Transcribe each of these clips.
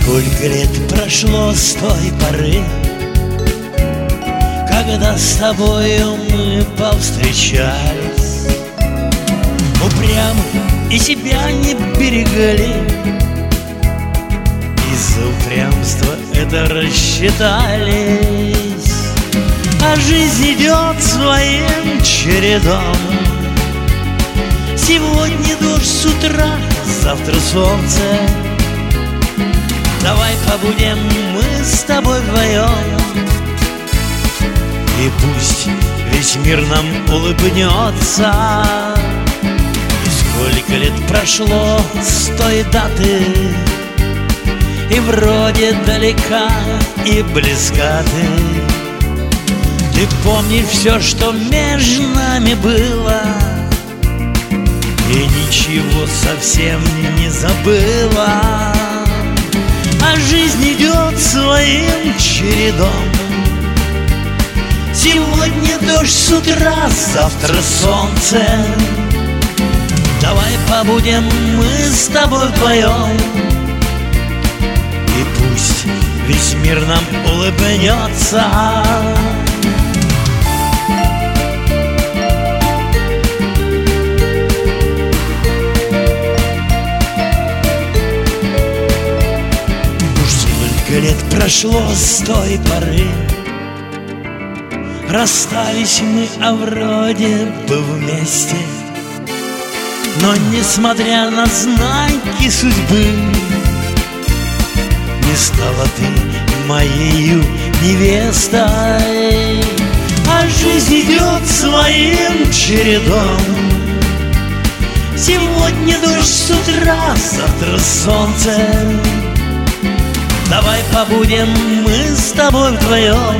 Сколько лет прошло с той поры, когда с тобою мы повстречались. Упрямы и себя не берегли, из-за упрямства это рассчитались. А жизнь идет своим чередом. Сегодня дождь с утра, завтра солнце. Давай побудем мы с тобой вдвоем, и пусть весь мир нам улыбнется. И сколько лет прошло с той даты, и вроде далека и близка ты. Ты помнишь все, что между нами было, и ничего совсем не забыла. А жизнь идет своим чередом. Сегодня дождь с утра, завтра солнце. Давай побудем мы с тобой вдвоем, и пусть весь мир нам улыбнется. Лет прошло с той поры, расстались мы, а вроде бы вместе. Но несмотря на знаки судьбы, не стала ты моею невестой. А жизнь идет своим чередом. Сегодня дождь с утра, завтра солнце. Давай побудем мы с тобой вдвоем,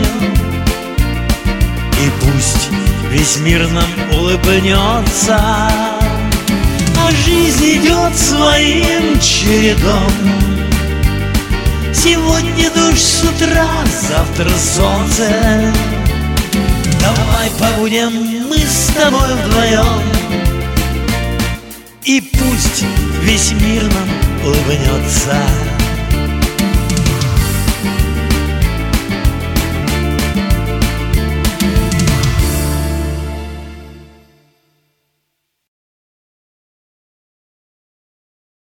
и пусть весь мир нам улыбнется. А жизнь идет своим чередом. Сегодня дождь с утра, завтра солнце. Давай побудем мы с тобой вдвоем, и пусть весь мир нам улыбнется.